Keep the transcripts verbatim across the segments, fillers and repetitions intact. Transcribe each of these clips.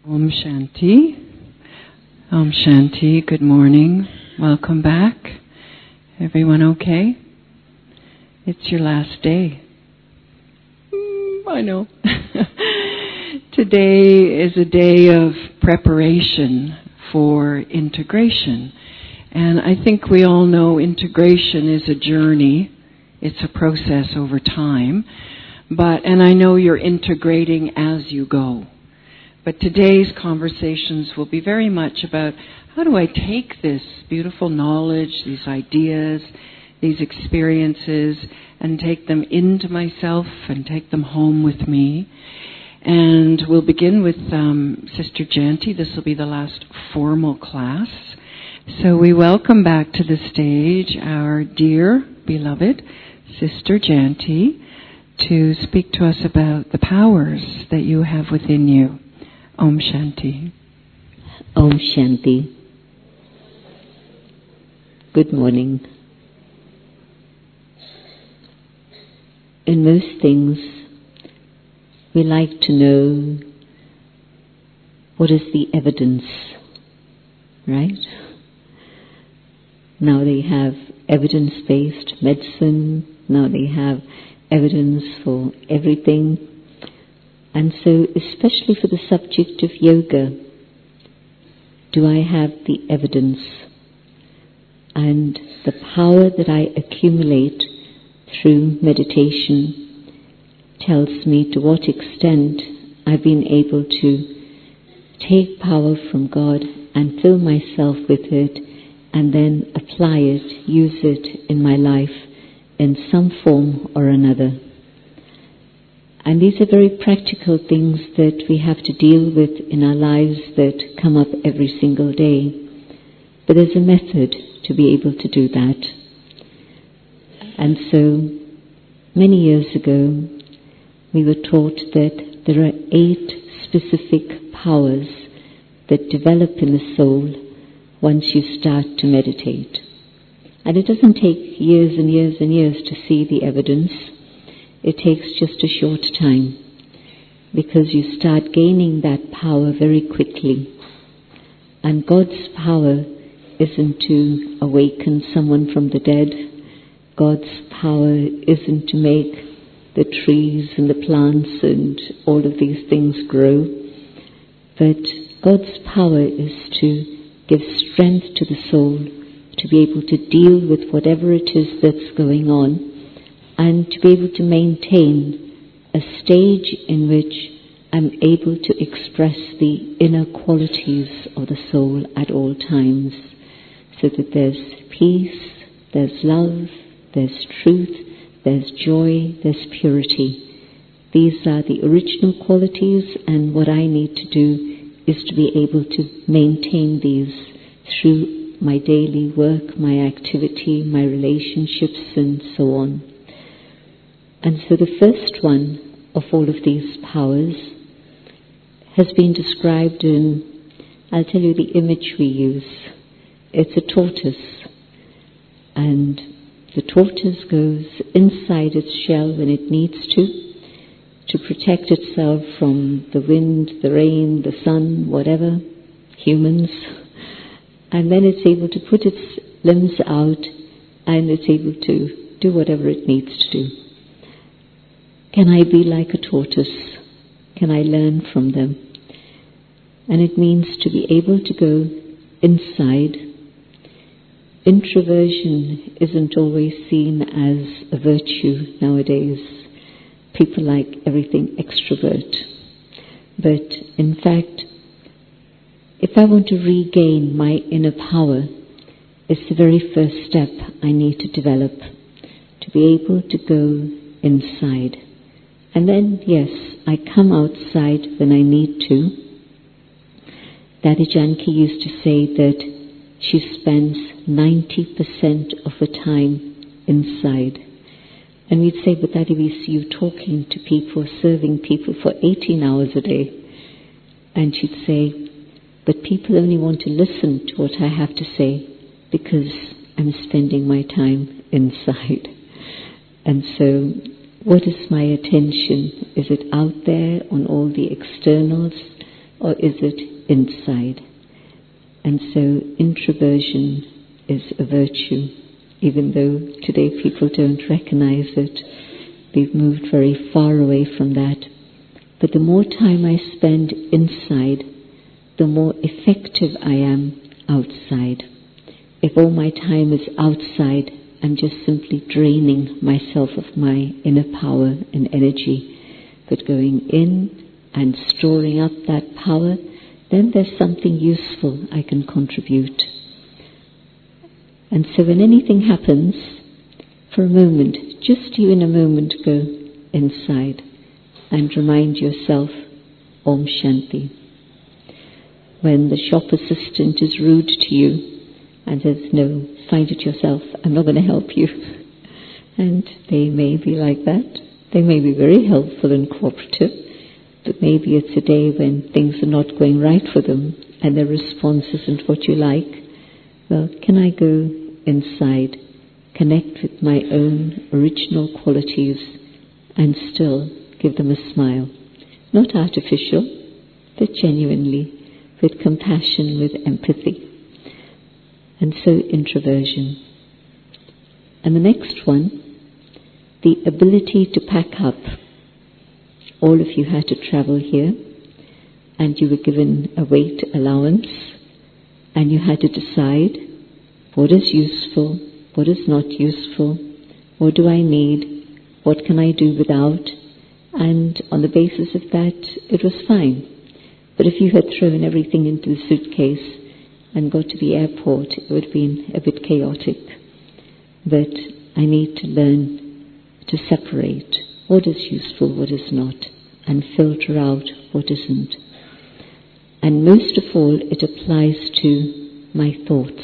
Om Shanti. Om Shanti. Good morning. Welcome back. Everyone okay? It's your last day. Mm, I know. Today is a day of preparation for integration. And I think we all know integration is a journey. It's a process over time. But, and I know you're integrating as you go. But today's conversations will be very much about how do I take this beautiful knowledge, these ideas, these experiences, and take them into myself and take them home with me. And we'll begin with um, Sister Janti. This will be the last formal class. So we welcome back to the stage our dear, beloved Sister Janti to speak to us about the powers that you have within you. Om Shanti. Om Shanti. Good morning. In most things, we like to know what is the evidence, right? Now they have evidence-based medicine, now they have evidence for everything. And so, especially for the subject of yoga, do I have the evidence and the power that I accumulate through meditation tells me to what extent I've been able to take power from God and fill myself with it and then apply it, use it in my life in some form or another. And these are very practical things that we have to deal with in our lives that come up every single day. But there's a method to be able to do that. And so, many years ago, we were taught that there are eight specific powers that develop in the soul once you start to meditate. And it doesn't take years and years and years to see the evidence. It takes just a short time because you start gaining that power very quickly. And God's power isn't to awaken someone from the dead. God's power isn't to make the trees and the plants and all of these things grow. But God's power is to give strength to the soul to be able to deal with whatever it is that's going on, and to be able to maintain a stage in which I'm able to express the inner qualities of the soul at all times, so that there's peace, there's love, there's truth, there's joy, there's purity. These are the original qualities, and what I need to do is to be able to maintain these through my daily work, my activity, my relationships, and so on. And so the first one of all of these powers has been described in, I'll tell you the image we use. It's a tortoise. And the tortoise goes inside its shell when it needs to, to protect itself from the wind, the rain, the sun, whatever, humans. And then it's able to put its limbs out and it's able to do whatever it needs to do. Can I be like a tortoise? Can I learn from them? And it means to be able to go inside. Introversion isn't always seen as a virtue nowadays. People like everything extrovert. But in fact, if I want to regain my inner power, it's the very first step I need to develop, to be able to go inside. And then, yes, I come outside when I need to. Daddy Janki used to say that she spends ninety percent of her time inside. And we'd say, but Daddy, we see you talking to people, serving people for eighteen hours a day. And she'd say, but people only want to listen to what I have to say because I'm spending my time inside. And so, what is my attention? Is it out there on all the externals? or is it inside? And so introversion is a virtue, even though today people don't recognize it. We've moved very far away from that. But the more time I spend inside, the more effective I am outside. If all my time is outside, I'm just simply draining myself of my inner power and energy. But going in and storing up that power, then there's something useful I can contribute. And so when anything happens, for a moment, just you in a moment go inside and remind yourself, Om Shanti. When the shop assistant is rude to you and says, no, find it yourself, I'm not going to help you. And they may be like that. They may be very helpful and cooperative, but maybe it's a day when things are not going right for them and their response isn't what you like. Well, can I go inside, connect with my own original qualities and still give them a smile? Not artificial, but genuinely, with compassion, with empathy. And so introversion. And the next one, the ability to pack up. All of you had to travel here, and you were given a weight allowance, and you had to decide what is useful, what is not useful, what do I need, what can I do without, and on the basis of that, it was fine. But if you had thrown everything into the suitcase and got to the airport, it would have been a bit chaotic. But I need to learn to separate what is useful, what is not, and filter out what isn't. And most of all, it applies to my thoughts.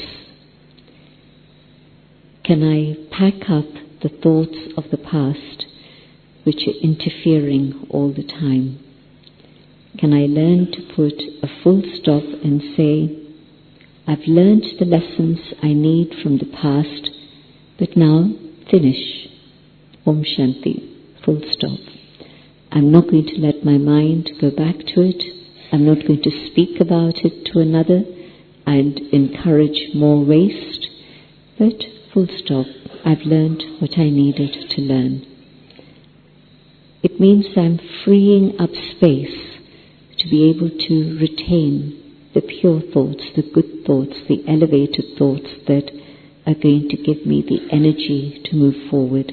Can I pack up the thoughts of the past which are interfering all the time? Can I learn to put a full stop and say, I've learned the lessons I need from the past, but now finish. Om Shanti, full stop. I'm not going to let my mind go back to it. I'm not going to speak about it to another and encourage more waste, but full stop. I've learned what I needed to learn. It means I'm freeing up space to be able to retain the pure thoughts, the good thoughts, the elevated thoughts that are going to give me the energy to move forward.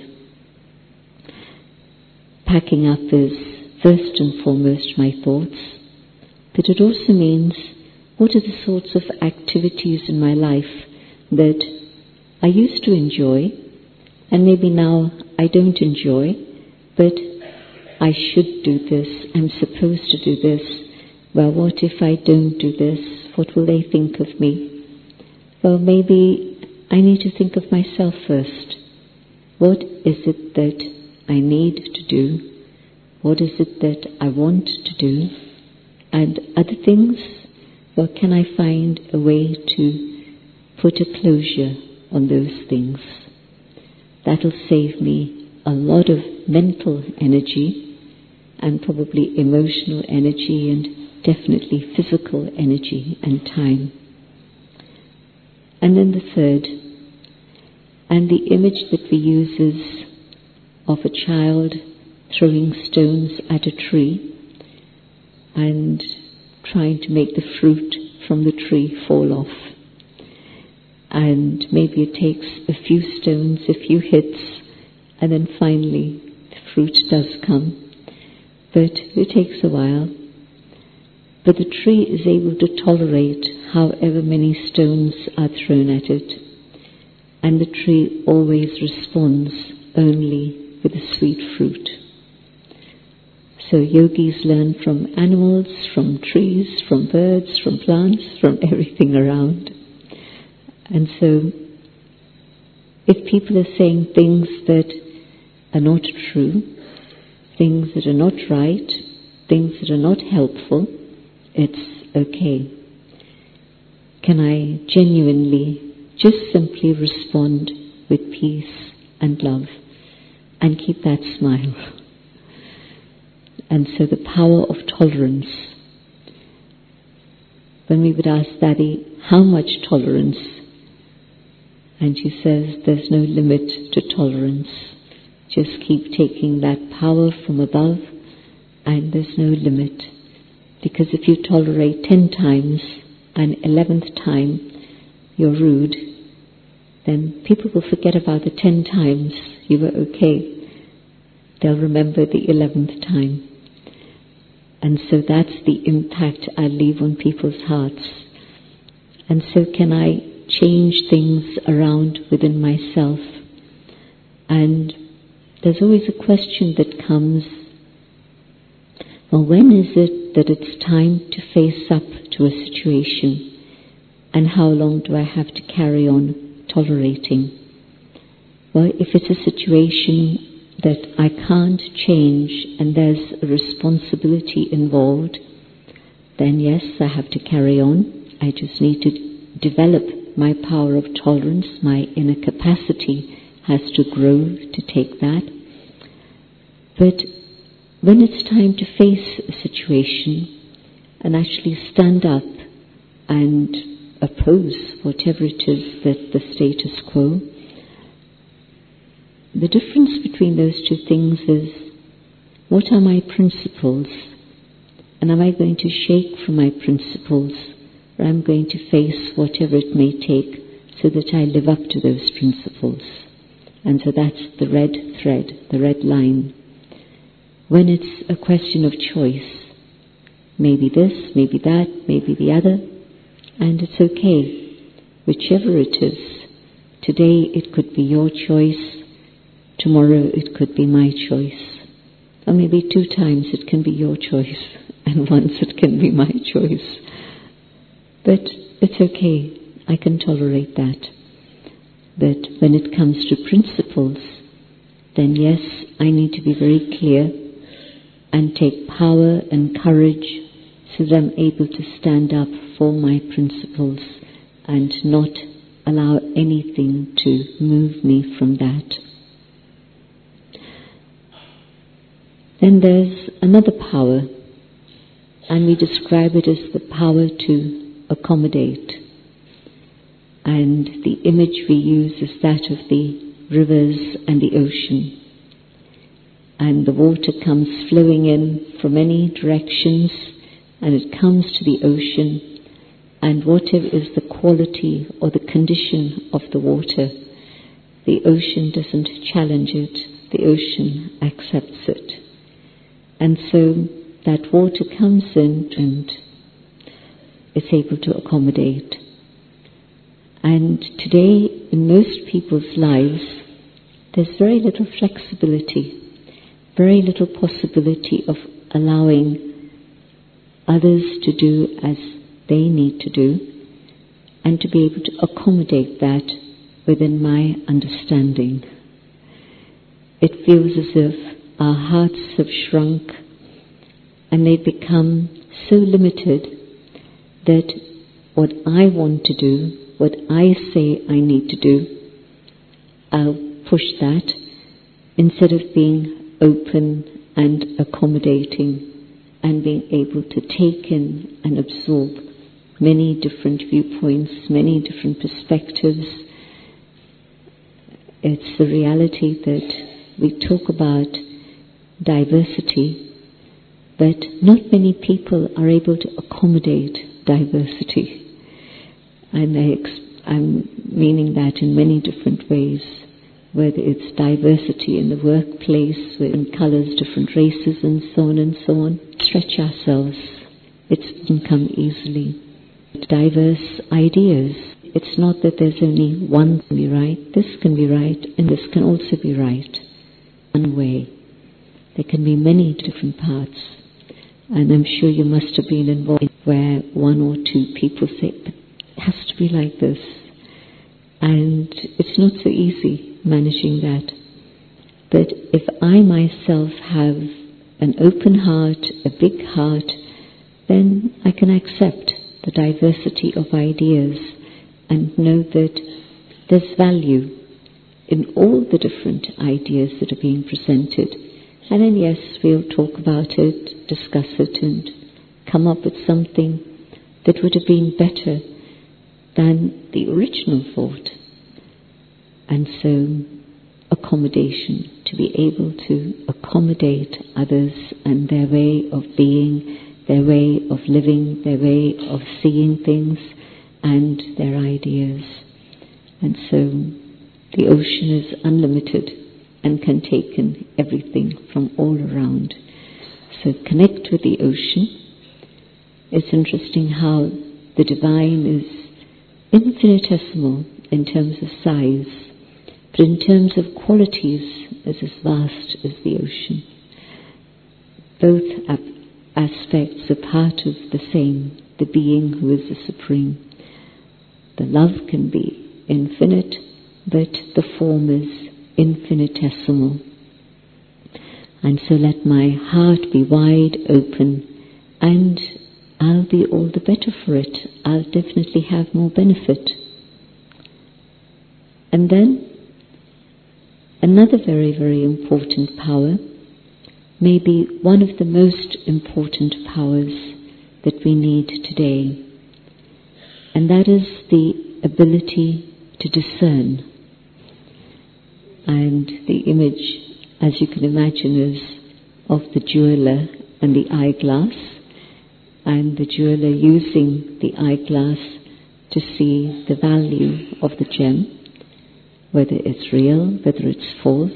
Packing up is first and foremost my thoughts, but it also means what are the sorts of activities in my life that I used to enjoy and maybe now I don't enjoy, but I should do this, I'm supposed to do this. Well, what if I don't do this? What will they think of me? Well, maybe I need to think of myself first. What is it that I need to do? What is it that I want to do? And other things, well, can I find a way to put a closure on those things? That'll save me a lot of mental energy and probably emotional energy and definitely physical energy and time. And then the third, and the image that we use is of a child throwing stones at a tree and trying to make the fruit from the tree fall off. And maybe it takes a few stones, a few hits, and then finally the fruit does come. But it takes a while. But the tree is able to tolerate however many stones are thrown at it. And the tree always responds only with a sweet fruit. So yogis learn from animals, from trees, from birds, from plants, from everything around. And so if people are saying things that are not true, things that are not right, things that are not helpful, it's okay. Can I genuinely just simply respond with peace and love and keep that smile? And so the power of tolerance. when we would ask Daddy, how much tolerance? And she says, there's no limit to tolerance. Just keep taking that power from above, and there's no limit. Because if you tolerate ten times, and eleventh time you're rude, then people will forget about the ten times you were okay. They'll remember the eleventh time. And so that's the impact I leave on people's hearts. And so can I change things around within myself? And there's always a question that comes, well, when is it that it's time to face up to a situation? And how long do I have to carry on tolerating? Well, if it's a situation that I can't change and there's a responsibility involved, then yes, I have to carry on. I just need to develop my power of tolerance. My inner capacity has to grow to take that. But when it's time to face a situation and actually stand up and oppose whatever it is that the status quo, the difference between those two things is, what are my principles? And am I going to shake from my principles, or am I going to face whatever it may take so that I live up to those principles? And so that's the red thread, the red line. When it's a question of choice, maybe this, maybe that, maybe the other, and it's okay, whichever it is. Today it could be your choice, tomorrow it could be my choice, or maybe two times it can be your choice, and once it can be my choice. But it's okay, I can tolerate that. But when it comes to principles, then yes, I need to be very clear and take power and courage so that I'm able to stand up for my principles and not allow anything to move me from that. Then there's another power, and we describe it as the power to accommodate. And the image we use is that of the rivers and the ocean. And the water comes flowing in from many directions, and it comes to the ocean, and whatever is the quality or the condition of the water, the ocean doesn't challenge it, the ocean accepts it. And so that water comes in and it's able to accommodate. And today, in most people's lives, there's very little flexibility, very little possibility of allowing others to do as they need to do, and to be able to accommodate that within my understanding. It feels as if our hearts have shrunk and they become so limited that what I want to do, what I say I need to do, I'll push that instead of being open and accommodating and being able to take in and absorb many different viewpoints, many different perspectives. It's the reality that we talk about diversity, but not many people are able to accommodate diversity. And I ex- I'm meaning that in many different ways, whether it's diversity in the workplace, in colours, different races and so on and so on. Stretch ourselves. It doesn't come easily. Diverse ideas. It's not that there's only one can be right, this can be right, and this can also be right. One way. There can be many different parts. And I'm sure you must have been involved where one or two people say, but it has to be like this. And it's not so easy managing that. But if I myself have an open heart, a big heart, then I can accept the diversity of ideas and know that there's value in all the different ideas that are being presented. And then yes, we'll talk about it, discuss it, and come up with something that would have been better than the original thought. And so accommodation, to be able to accommodate others and their way of being, their way of living, their way of seeing things and their ideas. And so the ocean is unlimited and can take in everything from all around. So connect with the ocean. It's interesting how the divine is infinitesimal in terms of size, but in terms of qualities is as vast as the ocean. Both aspects are part of the same, the being who is the supreme. The love can be infinite, but the form is infinitesimal. And so let my heart be wide open, and I'll be all the better for it. I'll definitely have more benefit. And then another very, very important power, maybe one of the most important powers that we need today, and that is the ability to discern. And the image, as you can imagine, is of the jeweler and the eyeglass, and the jeweler using the eyeglass to see the value of the gem, whether it's real, whether it's false.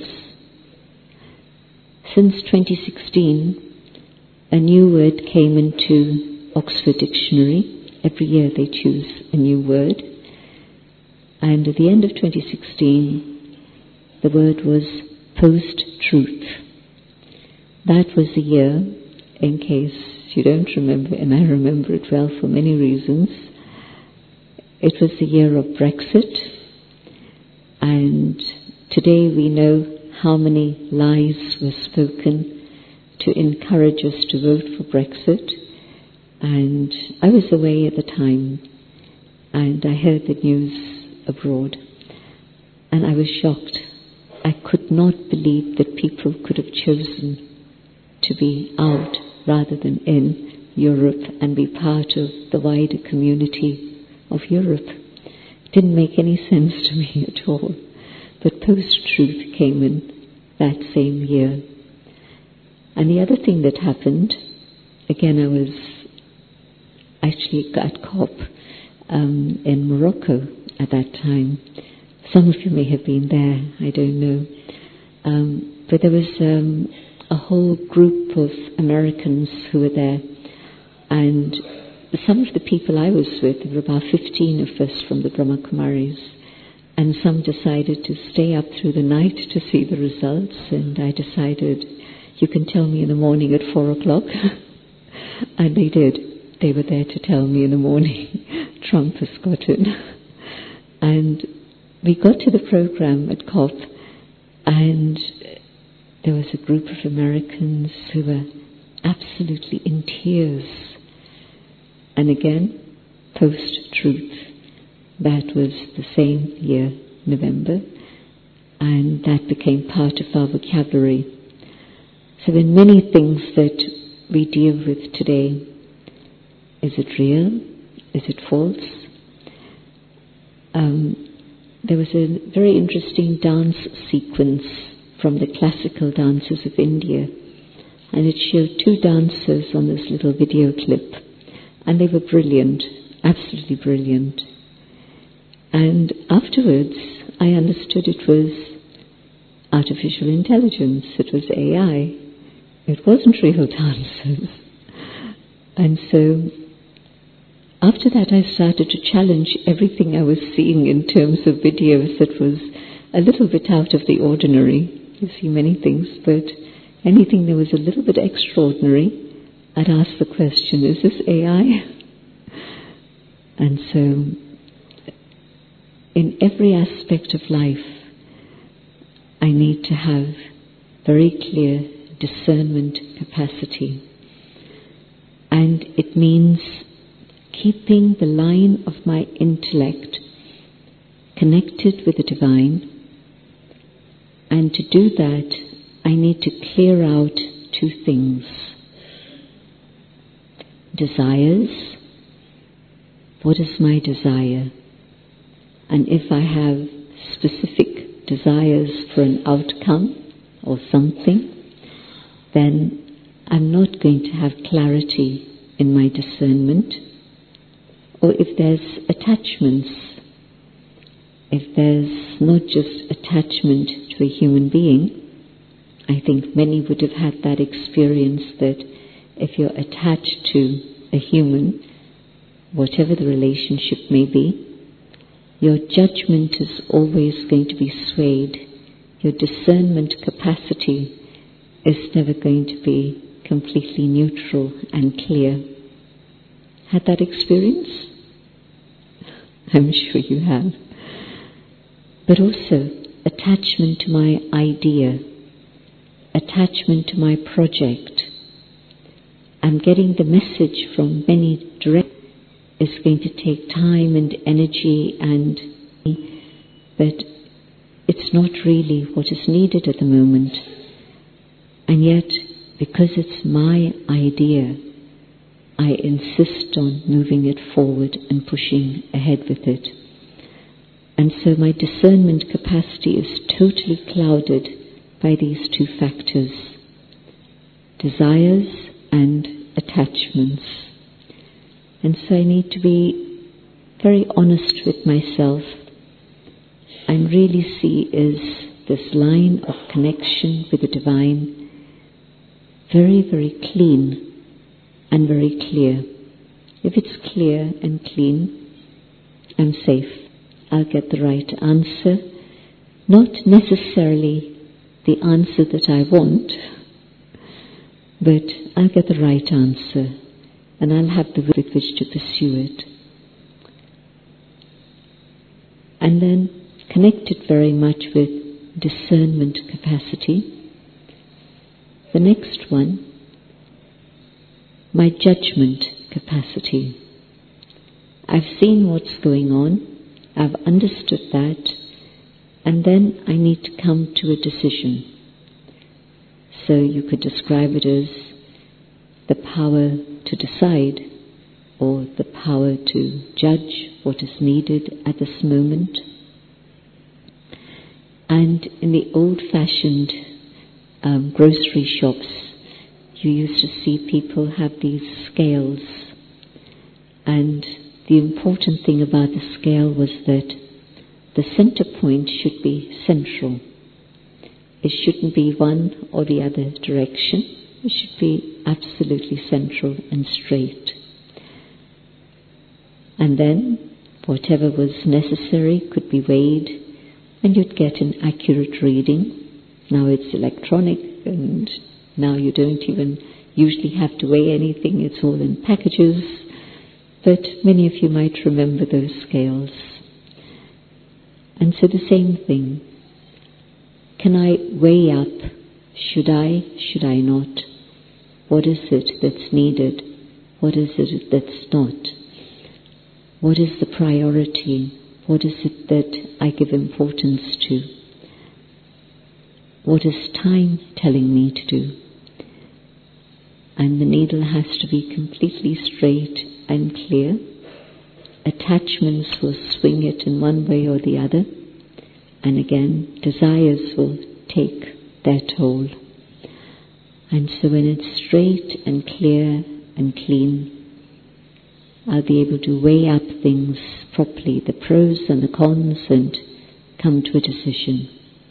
Since twenty sixteen, a new word came into Oxford Dictionary. Every year they choose a new word. And at the end of twenty sixteen, the word was post-truth. That was the year, in case you don't remember, and I remember it well for many reasons, it was the year of Brexit. And today we know how many lies were spoken to encourage us to vote for Brexit. And I was away at the time, and I heard the news abroad, and I was shocked. I could not believe that people could have chosen to be out rather than in Europe and be part of the wider community of Europe. It didn't make any sense to me at all. But post-truth came in that same year. And the other thing that happened, again, I was actually at COP um, in Morocco at that time. Some of you may have been there, I don't know. Um, but there was um, a whole group of Americans who were there. And some of the people I was with, there were about fifteen of us from the Brahma Kumaris. And some decided to stay up through the night to see the results. And I decided, you can tell me in the morning at four o'clock. And they did. They were there to tell me in the morning, Trump has got it. And we got to the program at COP, and there was a group of Americans who were absolutely in tears. And again, post-truth. That was the same year, November, and that became part of our vocabulary. So in many things that we deal with today, is it real? Is it false? Um, there was a very interesting dance sequence from the classical dances of India, and it showed two dancers on this little video clip, and they were brilliant, absolutely brilliant. And afterwards, I understood it was artificial intelligence, it was A I. It wasn't real dancers. And so, after that, I started to challenge everything I was seeing in terms of videos that was a little bit out of the ordinary. You see many things, but anything that was a little bit extraordinary, I'd ask the question, is this A I? And so, in every aspect of life, I need to have very clear discernment capacity. And it means keeping the line of my intellect connected with the divine. And to do that, I need to clear out two things. Desires what is my desire? And if I have specific desires for an outcome or something, then I'm not going to have clarity in my discernment. Or if there's attachments, if there's not just attachment to a human being, I think many would have had that experience that if you're attached to a human, whatever the relationship may be, your judgment is always going to be swayed. Your discernment capacity is never going to be completely neutral and clear. Had that experience? I'm sure you have. But also, attachment to my idea, attachment to my project. I'm getting the message from many directions. It's going to take time and energy, and but it's not really what is needed at the moment. And yet, because it's my idea, I insist on moving it forward and pushing ahead with it. And so my discernment capacity is totally clouded by these two factors, desires and attachments. And so I need to be very honest with myself and really see is this line of connection with the divine very, very clean and very clear. If it's clear and clean, I'm safe. I'll get the right answer. Not necessarily the answer that I want, but I'll get the right answer. And I'll have the will with which to pursue it. And then connected very much with discernment capacity. The next one, my judgment capacity. I've seen what's going on, I've understood that, and then I need to come to a decision. So you could describe it as the power to decide, or the power to judge what is needed at this moment. And in the old-fashioned um, grocery shops, you used to see people have these scales, and the important thing about the scale was that the center point should be central. It shouldn't be one or the other direction. It should be absolutely central and straight. And then whatever was necessary could be weighed, and you'd get an accurate reading. Now it's electronic, and now you don't even usually have to weigh anything. It's all in packages. But many of you might remember those scales. And so the same thing. Can I weigh up? Should I? Should I not? What is it that's needed? What is it that's not? What is the priority? What is it that I give importance to? What is time telling me to do? And the needle has to be completely straight and clear. Attachments will swing it in one way or the other. And again, desires will take their toll. And so when it's straight and clear and clean, I'll be able to weigh up things properly, the pros and the cons, and come to a decision.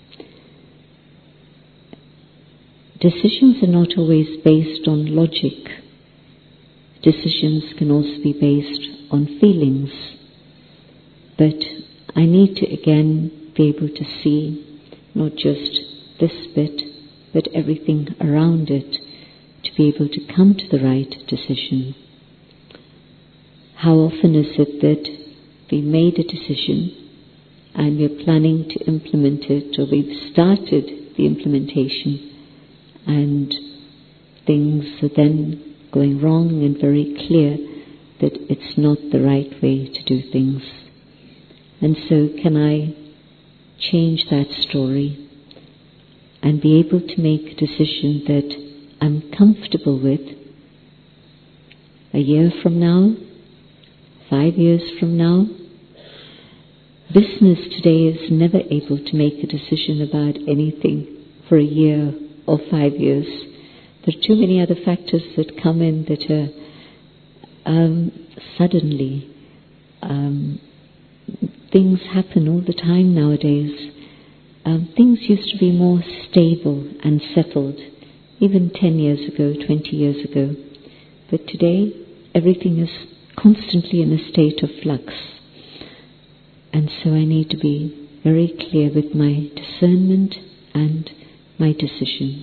Decisions are not always based on logic. Decisions can also be based on feelings. But I need to again be able to see not just this bit, but everything around it, to be able to come to the right decision. How often is it that we made a decision and we're planning to implement it, or we've started the implementation, and things are then going wrong and very clear that it's not the right way to do things. And so can I change that story and be able to make a decision that I'm comfortable with a year from now, five years from now. Business today is never able to make a decision about anything for a year or five years. There are too many other factors that come in that are um, suddenly. Um, things happen all the time nowadays. Um, things used to be more stable and settled, even ten years ago, twenty years ago. But today, everything is constantly in a state of flux. And so I need to be very clear with my discernment and my decision.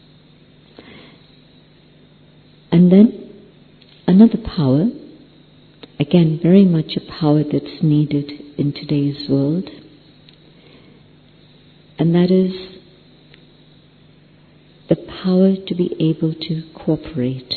And then another power, again very much a power that's needed in today's world, and that is the power to be able to cooperate,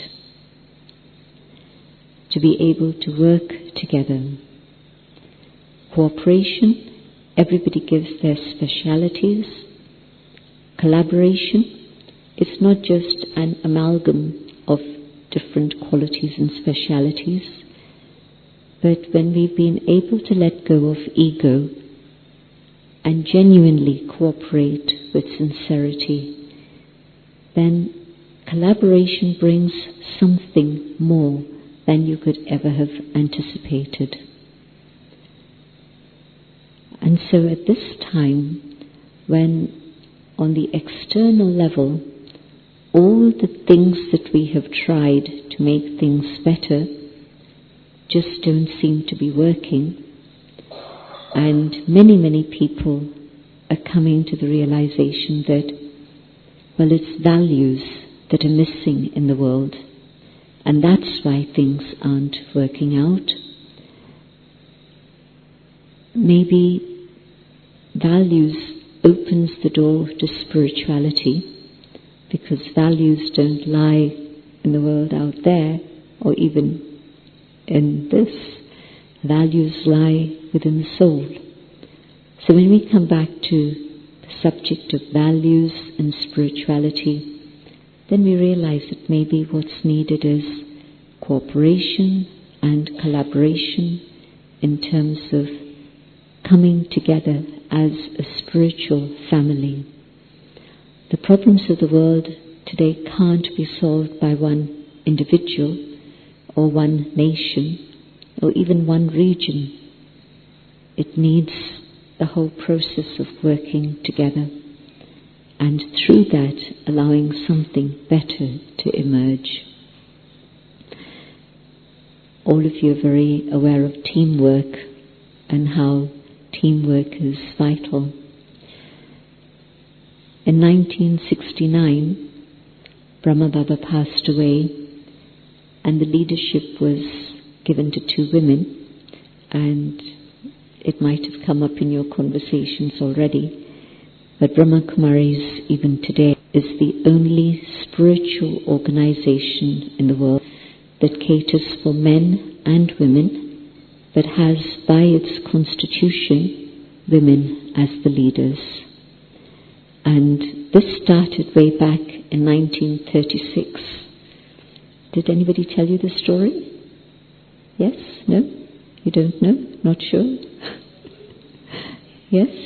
to be able to work together. Cooperation, everybody gives their specialities. Collaboration, it's not just an amalgam of different qualities and specialities, but when we've been able to let go of ego and genuinely cooperate with sincerity, then collaboration brings something more than you could ever have anticipated. And so at this time, when on the external level, all the things that we have tried to make things better just don't seem to be working, and many, many people are coming to the realization that, well, it's values that are missing in the world, and that's why things aren't working out. Maybe values opens the door to spirituality, because values don't lie in the world out there, or even in this. Values lie within the soul. So when we come back to the subject of values and spirituality, then we realize that maybe what's needed is cooperation and collaboration in terms of coming together as a spiritual family. The problems of the world today can't be solved by one individual or one nation or even one region. It needs the whole process of working together, and through that allowing something better to emerge. All of you are very aware of teamwork and how teamwork is vital. In nineteen sixty-nine, Brahma Baba passed away, and the leadership was given to two women, and it might have come up in your conversations already, but Brahma Kumaris even today is the only spiritual organization in the world that caters for men and women, but has by its constitution women as the leaders. And this started way back in nineteen thirty-six. Did anybody tell you the story? Yes? No? You don't know? Not sure? Yes?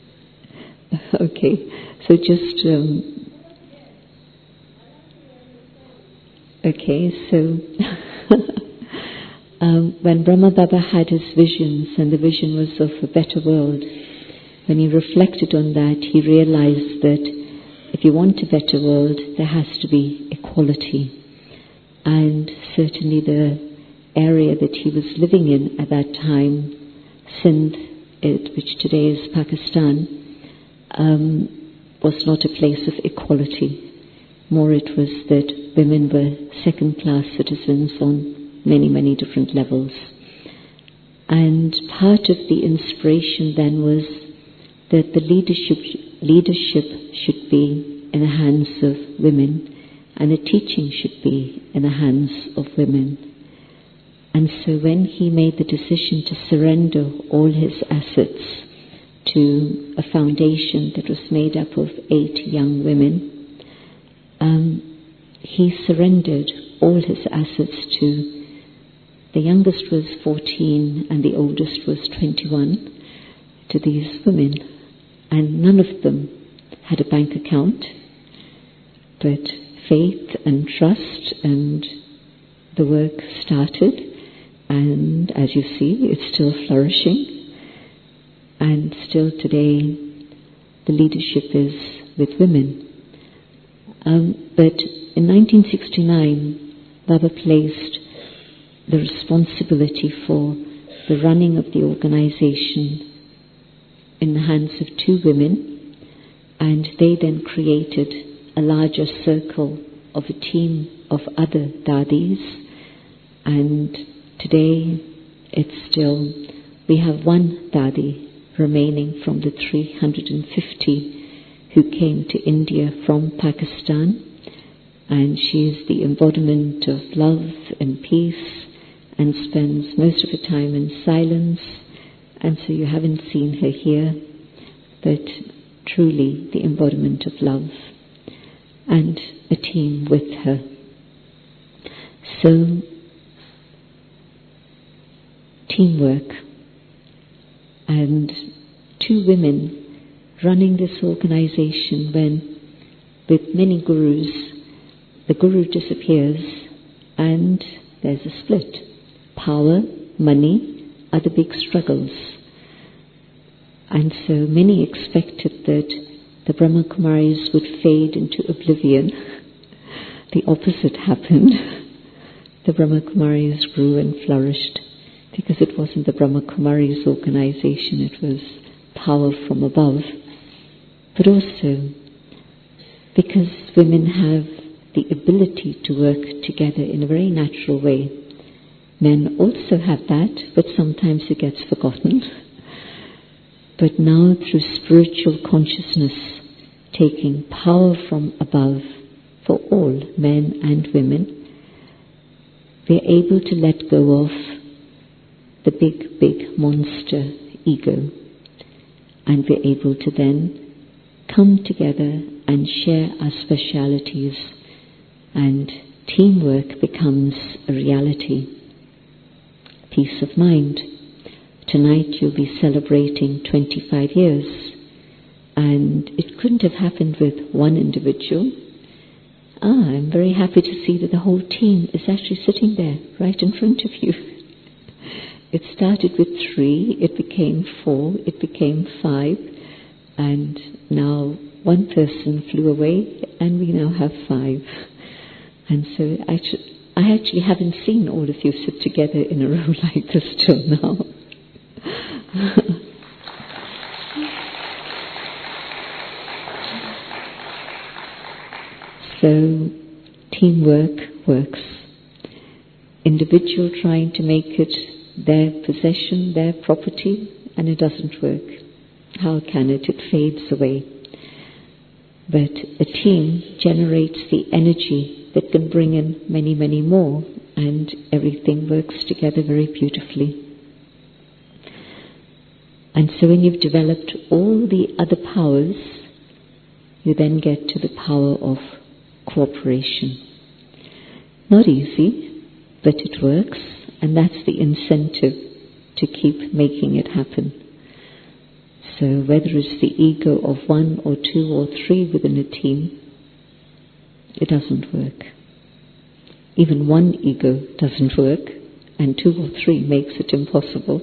Okay. So just... Um, okay, so... um, when Brahma Baba had his visions, and the vision was of a better world, when he reflected on that, he realized that if you want a better world, there has to be equality. And certainly the area that he was living in at that time, Sindh, it, which today is Pakistan, um, was not a place of equality. More it was that women were second-class citizens on many, many different levels. And part of the inspiration then was that the leadership leadership should be in the hands of women, and the teaching should be in the hands of women. And so when he made the decision to surrender all his assets to a foundation that was made up of eight young women, um, he surrendered all his assets to the youngest was fourteen and the oldest was twenty-one, to these women. And none of them had a bank account, but faith and trust, and the work started, and as you see, it's still flourishing, and still today the leadership is with women. Um, but in nineteen sixty-nine, Baba placed the responsibility for the running of the organization in the hands of two women, and they then created a larger circle of a team of other dadis, and today it's still, we have one dadi remaining from the three hundred fifty who came to India from Pakistan, and she is the embodiment of love and peace and spends most of her time in silence, and so you haven't seen her here, but truly the embodiment of love, and a team with her. So, teamwork, and two women running this organization when, with many gurus, the guru disappears and there's a split. Power, money are the big struggles. And so many expected that the Brahma Kumaris would fade into oblivion. The opposite happened. The Brahma Kumaris grew and flourished because it wasn't the Brahma Kumaris organization, it was power from above. But also because women have the ability to work together in a very natural way. Men also have that, but sometimes it gets forgotten. But now through spiritual consciousness, taking power from above for all, men and women, we're able to let go of the big, big monster ego, and we're able to then come together and share our specialities, and teamwork becomes a reality. Peace of mind. Tonight you'll be celebrating twenty-five years, and it couldn't have happened with one individual. Ah, I'm very happy to see that the whole team is actually sitting there right in front of you. It started with three, it became four, it became five, and now one person flew away and we now have five. And so actually, I actually haven't seen all of you sit together in a row like this till now. So, teamwork works. Individual trying to make it their possession, their property, and it doesn't work. How can it? It fades away. But a team generates the energy that can bring in many, many more, and everything works together very beautifully. And so when you've developed all the other powers, you then get to the power of cooperation. Not easy, but it works, and that's the incentive to keep making it happen. So whether it's the ego of one or two or three within a team, it doesn't work. Even one ego doesn't work, and two or three makes it impossible.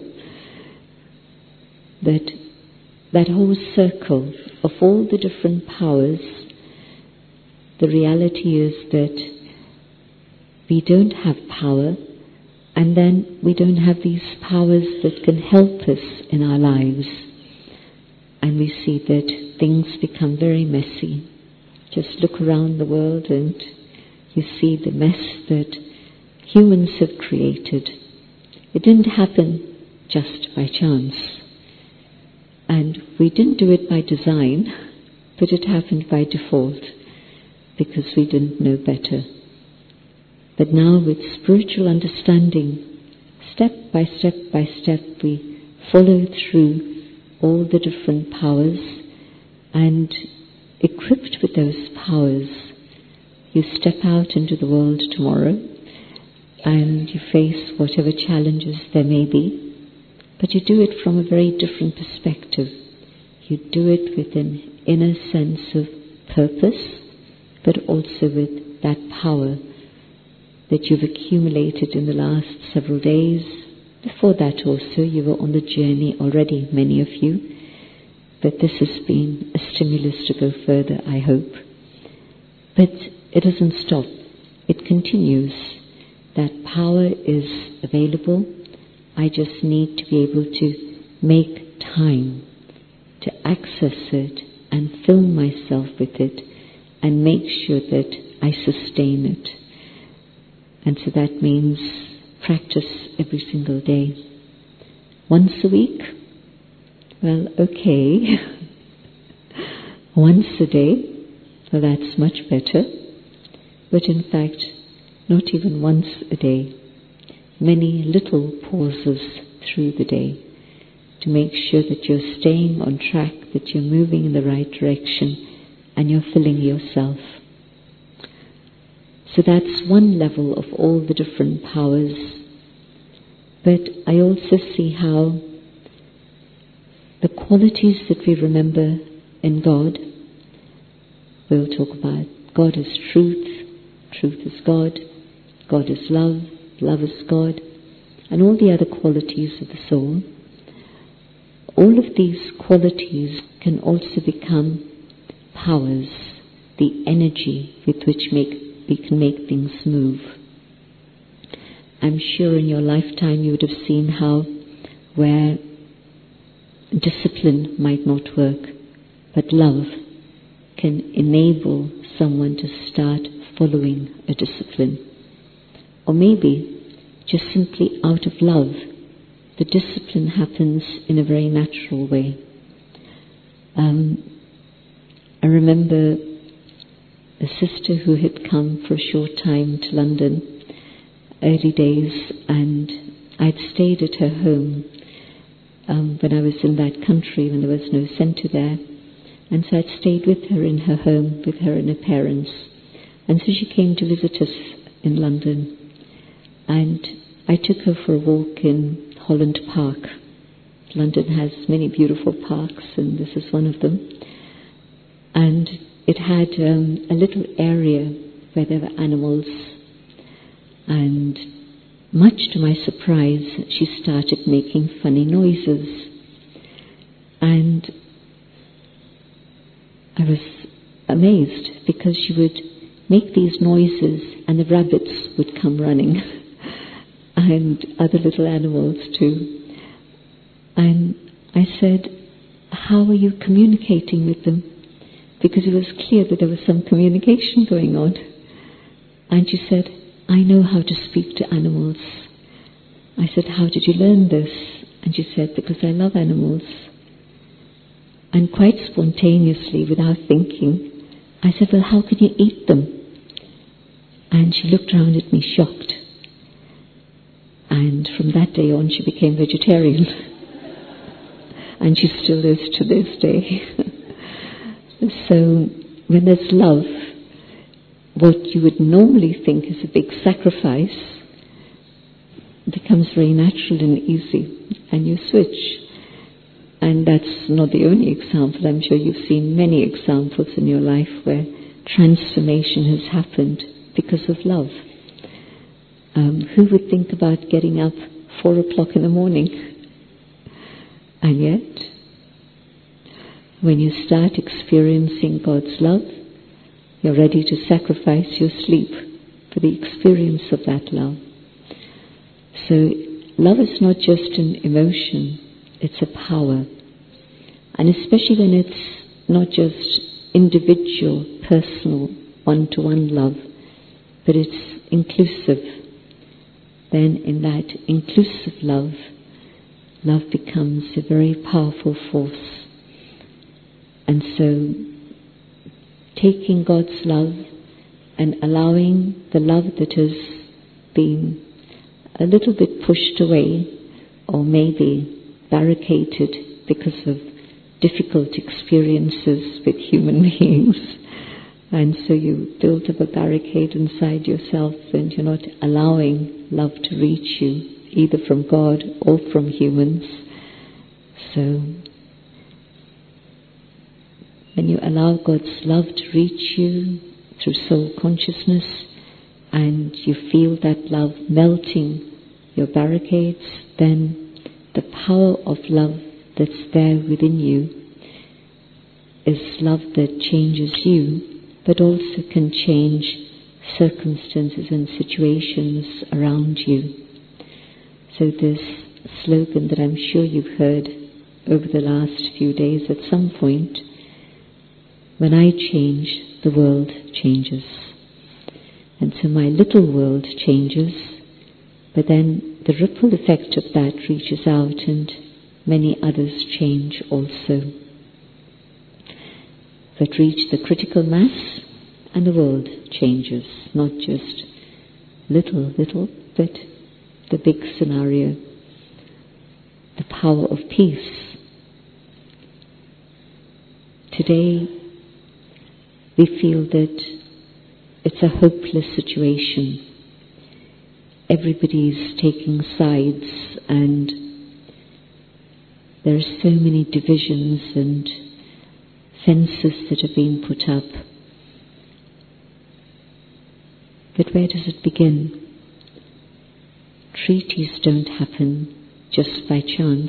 That that whole circle of all the different powers, the reality is that we don't have power, and then we don't have these powers that can help us in our lives. And we see that things become very messy. Just look around the world and you see the mess that humans have created. It didn't happen just by chance. And we didn't do it by design, but it happened by default because we didn't know better. But now with spiritual understanding, step by step by step, we follow through all the different powers, and equipped with those powers, you step out into the world tomorrow and you face whatever challenges there may be, but you do it from a very different perspective. You do it with an inner sense of purpose, but also with that power that you've accumulated in the last several days. Before that also, you were on the journey already, many of you, but this has been a stimulus to go further, I hope. But it doesn't stop. It continues. That power is available. I just need to be able to make time to access it and fill myself with it and make sure that I sustain it. And so that means practice every single day. Once a week? Well, okay. Once a day? Well, that's much better. But in fact, not even once a day. Many little pauses through the day to make sure that you're staying on track, that you're moving in the right direction, and you're filling yourself. So that's one level of all the different powers. But I also see how the qualities that we remember in God, we'll talk about God is truth, truth is God, God is love, love is God, and all the other qualities of the soul. All of these qualities can also become powers, the energy with which make, we can make things move. I'm sure in your lifetime you would have seen how where discipline might not work, but love can enable someone to start following a discipline. Or maybe just simply out of love, the discipline happens in a very natural way. Um, I remember a sister who had come for a short time to London, early days, and I'd stayed at her home um, when I was in that country, when there was no centre there. And so I'd stayed with her in her home, with her and her parents. And so she came to visit us in London. And I took her for a walk in Holland Park. London has many beautiful parks, and this is one of them. And it had um, a little area where there were animals. And much to my surprise, she started making funny noises. And I was amazed because she would make these noises and the rabbits would come running and other little animals too. And I said, how are you communicating with them? Because it was clear that there was some communication going on. And she said, I know how to speak to animals. I said, how did you learn this? And she said, because I love animals. And quite spontaneously, without thinking, I said, well, how can you eat them? And she looked around at me shocked. And from that day on, she became vegetarian. And she still is to this day. So, when there's love, what you would normally think is a big sacrifice becomes very natural and easy, and you switch. And that's not the only example. I'm sure you've seen many examples in your life where transformation has happened because of love. Um, who would think about getting up four o'clock in the morning? And yet, when you start experiencing God's love, you're ready to sacrifice your sleep for the experience of that love. So, love is not just an emotion, it's a power. And especially when it's not just individual, personal, one-to-one love, but it's inclusive. Then in that inclusive love, love becomes a very powerful force. And so, taking God's love and allowing the love that has been a little bit pushed away, or maybe barricaded because of difficult experiences with human beings, And so you built up a barricade inside yourself and you're not allowing love to reach you, either from God or from humans. So when you allow God's love to reach you through soul consciousness and you feel that love melting your barricades, then the power of love that's there within you is love that changes you, but also can change circumstances and situations around you. So this slogan that I'm sure you've heard over the last few days at some point, when I change, the world changes. And so my little world changes, but then the ripple effect of that reaches out and many others change also. But reach the critical mass and the world changes, not just little, little, but the big scenario, the power of peace. Today, we feel that it's a hopeless situation. Everybody's taking sides and there are so many divisions and fences that have been put up. But where does it begin? Treaties don't happen just by chance.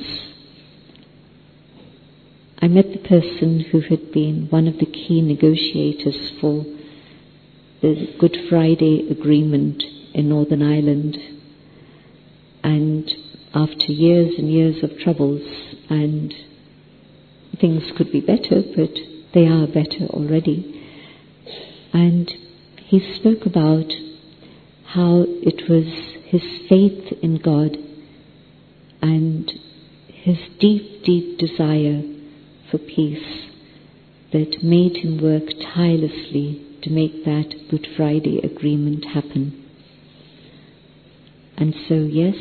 I met the person who had been one of the key negotiators for the Good Friday Agreement in Northern Ireland. And after years and years of troubles, and things could be better, but they are better already. And he spoke about how it was his faith in God and his deep, deep desire for peace that made him work tirelessly to make that Good Friday Agreement happen. And so, yes,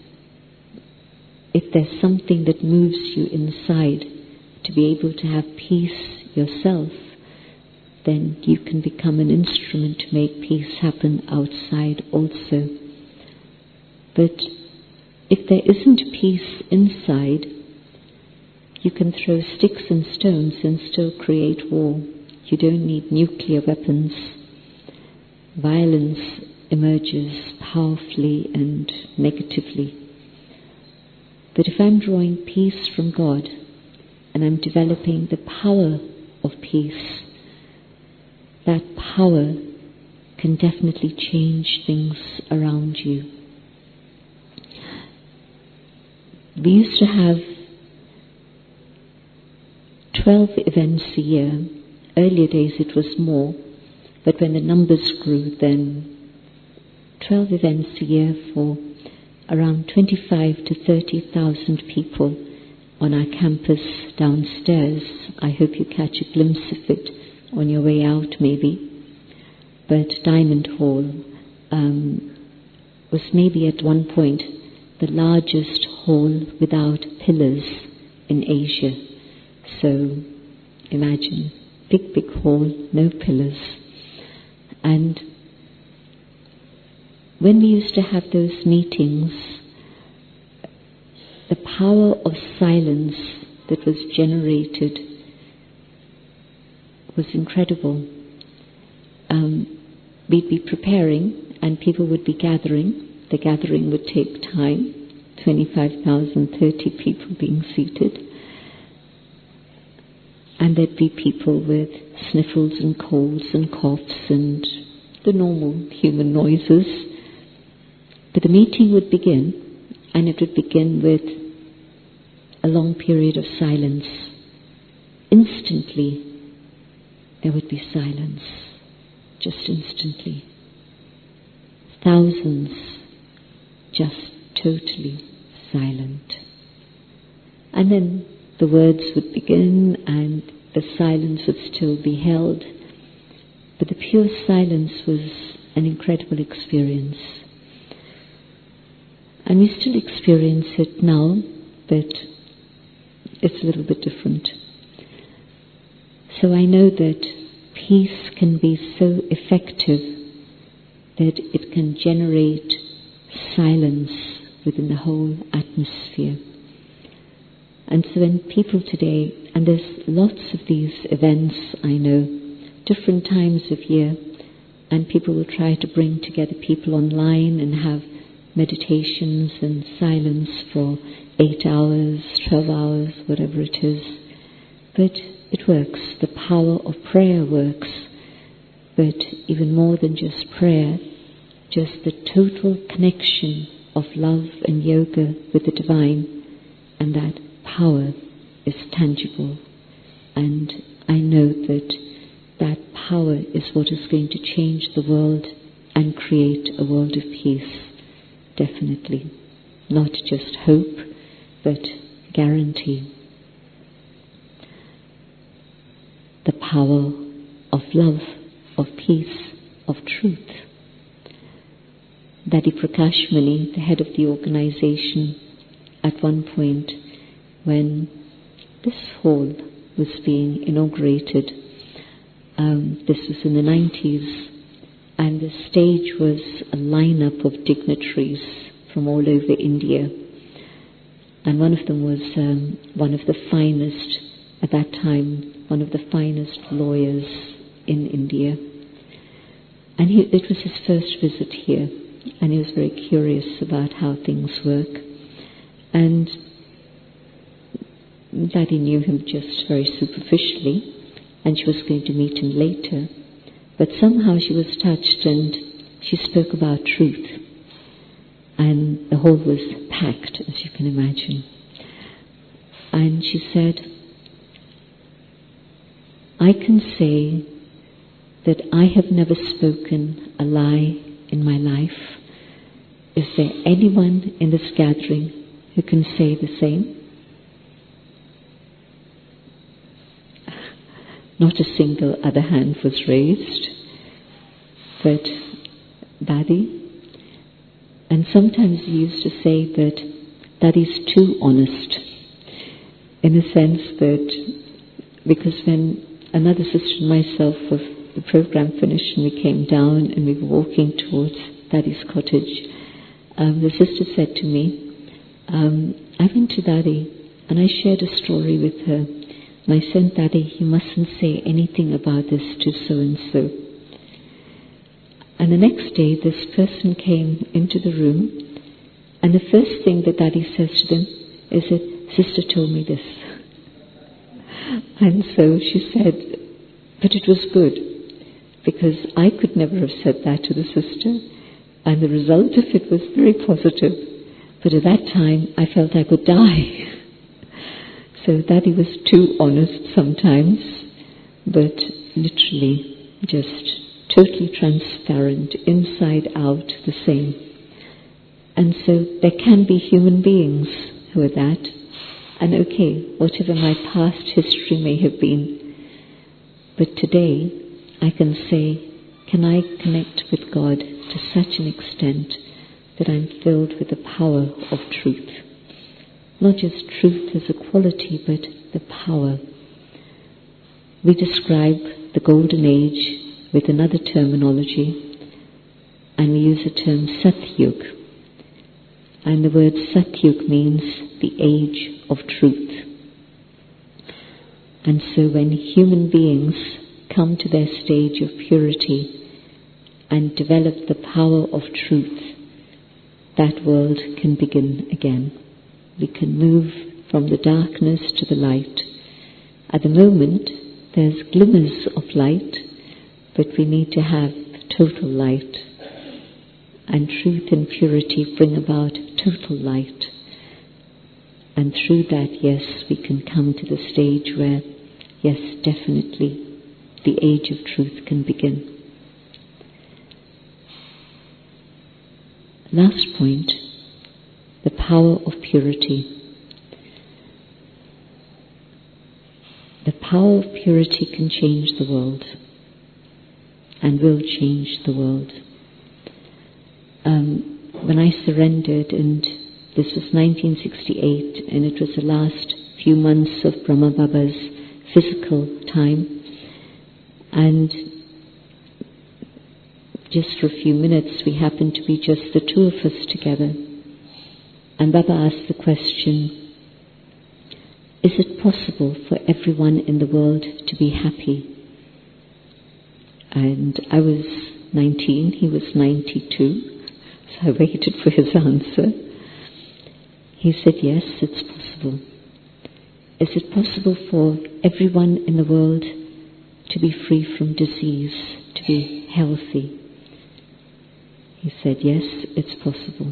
if there's something that moves you inside to be able to have peace yourself, then you can become an instrument to make peace happen outside also. But if there isn't peace inside, you can throw sticks and stones and still create war. You don't need nuclear weapons. Violence emerges powerfully and negatively. But if I'm drawing peace from God and I'm developing the power of peace, that power can definitely change things around you. We used to have twelve events a year. Earlier days it was more, but when the numbers grew, then twelve events a year for around twenty-five to thirty thousand people on our campus downstairs. I hope you catch a glimpse of it on your way out maybe. But Diamond Hall um, was maybe at one point the largest hall without pillars in Asia. So imagine, big, big hall, no pillars. And when we used to have those meetings, the power of silence that was generated was incredible. Um, we'd be preparing and people would be gathering. The gathering would take time, twenty-five thousand, thirty people being seated. And there'd be people with sniffles and colds and coughs and the normal human noises. But the meeting would begin, and it would begin with a long period of silence. Instantly, there would be silence, just instantly. Thousands just totally silent. And then the words would begin and the silence would still be held. But the pure silence was an incredible experience. And we still experience it now, but it's a little bit different. So I know that peace can be so effective that it can generate silence within the whole atmosphere. And so when people today, and there's lots of these events, I know, different times of year, and people will try to bring together people online and have meditations and silence for eight hours, twelve hours, whatever it is. But it works. The power of prayer works. But even more than just prayer, just the total connection of love and yoga with the divine, and that power is tangible. And I know that that power is what is going to change the world and create a world of peace, definitely. Not just hope, but guarantee. The power of love, of peace, of truth. Daddy Prakash Mani, the head of the organization, at one point when this hall was being inaugurated, um, this was in the nineties, and the stage was a lineup of dignitaries from all over India. And one of them was um, one of the finest, at that time, one of the finest lawyers in India. And he, it was his first visit here, and he was very curious about how things work. And Daddy knew him just very superficially, and she was going to meet him later. But somehow she was touched, and she spoke about truth. And the hall was packed, as you can imagine. And she said, I can say that I have never spoken a lie in my life. Is there anyone in this gathering who can say the same? Not a single other hand was raised. But Daddy, and sometimes he used to say that Daddy's too honest, in the sense that, because when another sister and myself of the program finished and we came down and we were walking towards Daddy's cottage, um, the sister said to me, um, I went to Daddy and I shared a story with her, and I said, Daddy, you mustn't say anything about this to so-and-so. And the next day, this person came into the room, and the first thing that Daddy says to them is that, Sister told me this. And so she said, but it was good, because I could never have said that to the sister, and the result of it was very positive. But at that time, I felt I could die. So Daddy was too honest sometimes, but literally just totally transparent, inside out, the same. And so there can be human beings who are that. And okay, whatever my past history may have been, but today I can say, can I connect with God to such an extent that I'm filled with the power of truth? Not just truth as a quality, but the power. We describe the golden age with another terminology, and we use the term Satyug. And the word Satyug means the age of truth. And so when human beings come to their stage of purity and develop the power of truth, that world can begin again. We can move from the darkness to the light. At the moment, there's glimmers of light, but we need to have total light. And truth and purity bring about total light. And through that, yes, we can come to the stage where, yes, definitely, the age of truth can begin. Last point, the power of purity. The power of purity can change the world, and will change the world. Um, when I surrendered, and this was nineteen sixty-eight, and it was the last few months of Brahma Baba's physical time, And just for a few minutes, we happened to be just the two of us together. And Baba asked the question, is it possible for everyone in the world to be happy? And I was nineteen, he was ninety-two, so I waited for his answer. He said, yes, it's possible. Is it possible for everyone in the world to be free from disease, to be healthy? He said, yes, it's possible.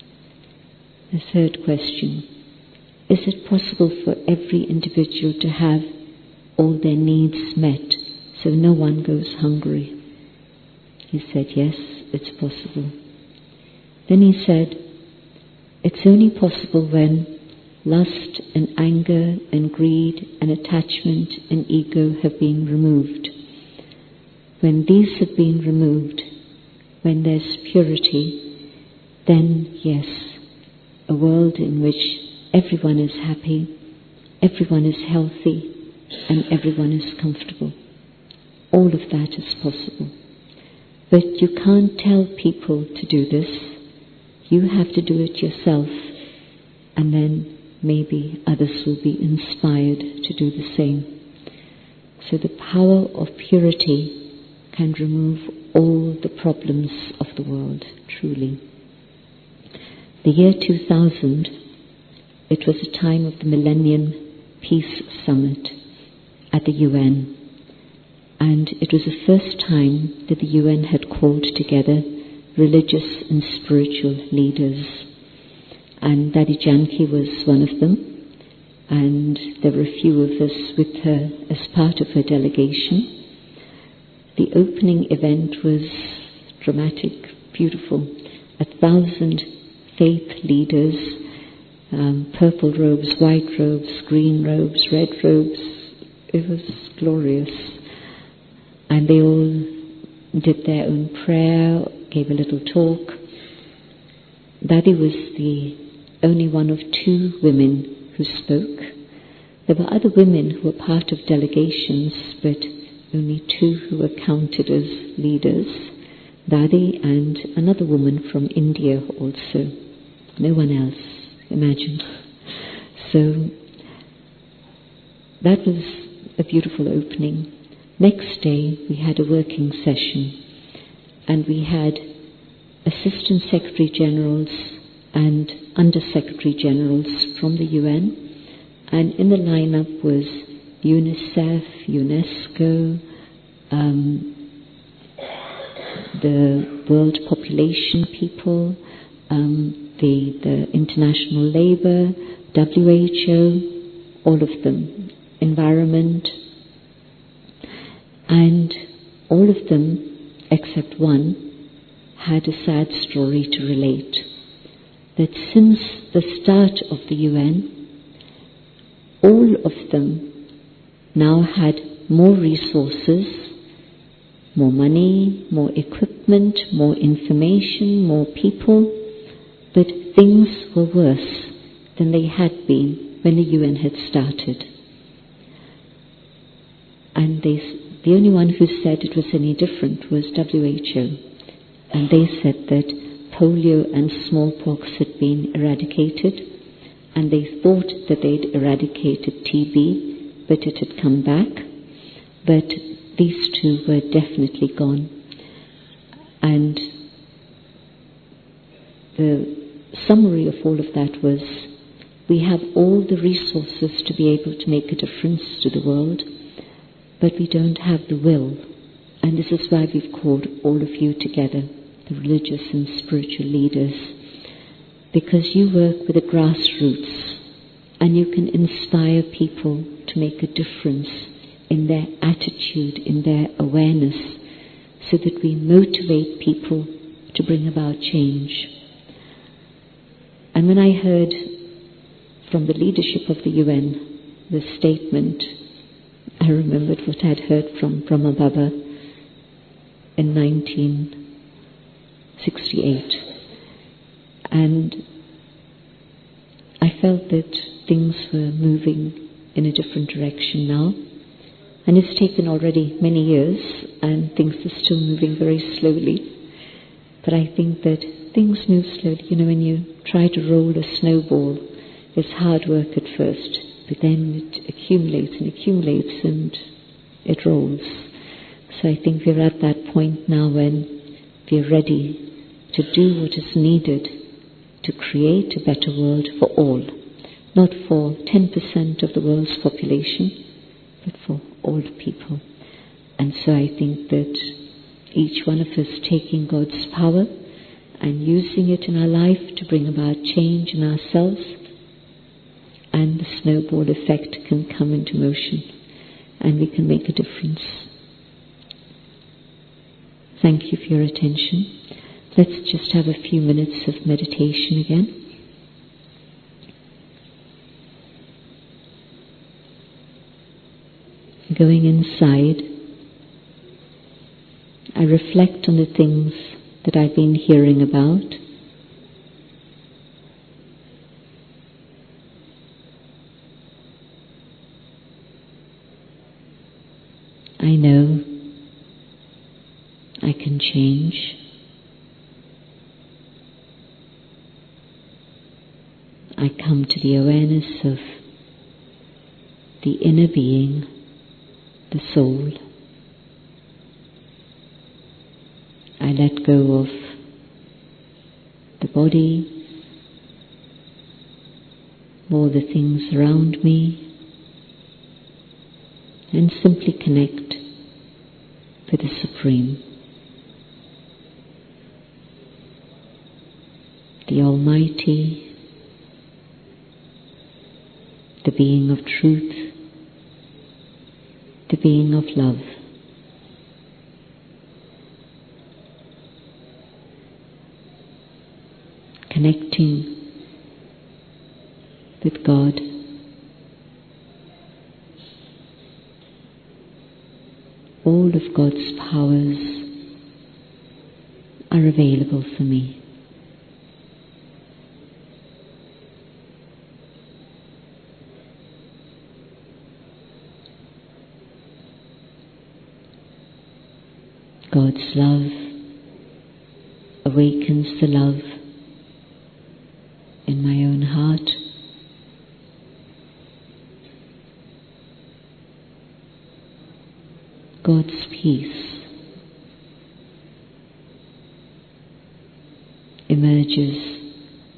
The third question, is it possible for every individual to have all their needs met so no one goes hungry? He said, yes, it's possible. Then he said, it's only possible when lust and anger and greed and attachment and ego have been removed. When these have been removed, when there's purity, then yes, a world in which everyone is happy, everyone is healthy, and everyone is comfortable. All of that is possible. But you can't tell people to do this. You have to do it yourself, and then maybe others will be inspired to do the same. So the power of purity can remove all the problems of the world, truly. The year two thousand, it was a time of the Millennium Peace Summit at the U N. And it was the first time that the U N had called together religious and spiritual leaders. And Dadi Janki was one of them. And there were a few of us with her as part of her delegation. The opening event was dramatic, beautiful. A thousand faith leaders, um, purple robes, white robes, green robes, red robes. It was glorious. And they all did their own prayer, gave a little talk. Dadi was the only one of two women who spoke. There were other women who were part of delegations, but only two who were counted as leaders. Dadi and another woman from India also. No one else, imagine. So that was a beautiful opening. Next day we had a working session, and we had Assistant Secretary Generals and Under Secretary Generals from the U N, and in the lineup was UNICEF, UNESCO, um, the World Population People, um, the, the International Labour, W H O, all of them, Environment. And all of them, except one, had a sad story to relate. That since the start of the U N, all of them now had more resources, more money, more equipment, more information, more people, but things were worse than they had been when the U N had started. And they The only one who said it was any different was W H O. And they said that polio and smallpox had been eradicated, and they thought that they'd eradicated T B, but it had come back. But these two were definitely gone. And the summary of all of that was, we have all the resources to be able to make a difference to the world, but we don't have the will. And this is why we've called all of you together, the religious and spiritual leaders, because you work with the grassroots and you can inspire people to make a difference in their attitude, in their awareness, so that we motivate people to bring about change. And when I heard from the leadership of the U N the statement, I remembered what I had heard from Brahma Baba in nineteen sixty-eight. And I felt that things were moving in a different direction now. And it's taken already many years, and things are still moving very slowly. But I think that things move slowly. You know, when you try to roll a snowball, it's hard work at first, but then it accumulates and accumulates and it rolls. So I think we're at that point now when we're ready to do what is needed to create a better world for all. Not for ten percent of the world's population, but for all people. And so I think that each one of us taking God's power and using it in our life to bring about change in ourselves, and the snowball effect can come into motion and we can make a difference. Thank you for your attention. Let's just have a few minutes of meditation again. Going inside, I reflect on the things that I've been hearing about. I know I can change. I come to the awareness of the inner being, the soul. I let go of the body, all the things around me, and simply connect with the Supreme, the Almighty, the being of truth, the being of love. Connecting with God, all of God's powers are available for me. God's love awakens the love in my own heart. God's peace emerges,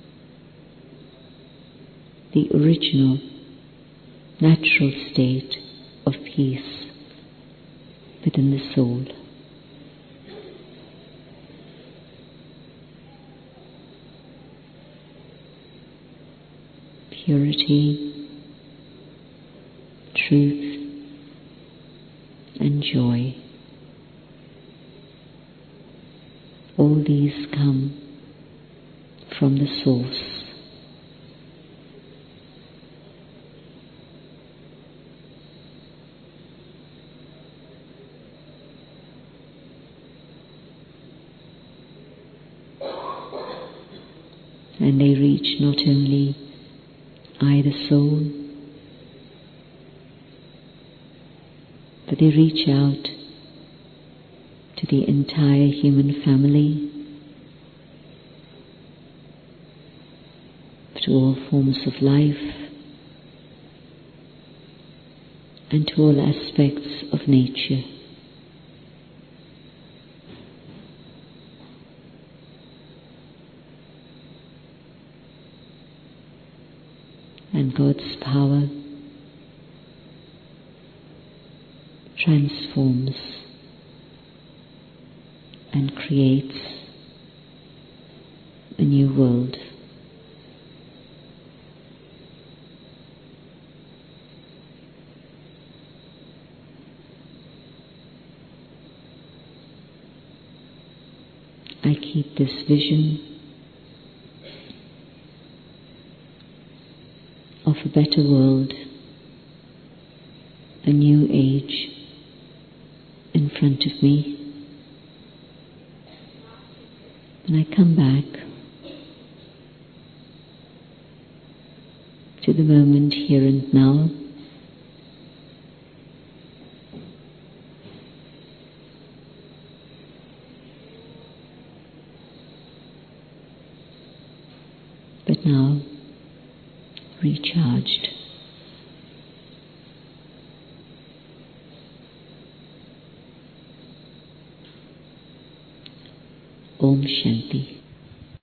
the original natural state of peace within the soul. Purity, truth, and joy. All these come from the source. And they reach not only I, the soul, but they reach out to the entire human family, to all forms of life, and to all aspects of nature. And God's power transforms and creates a new world. I keep this vision of a better world, a new age in front of me. And I come back to the moment here and now, recharged. Om Shanti.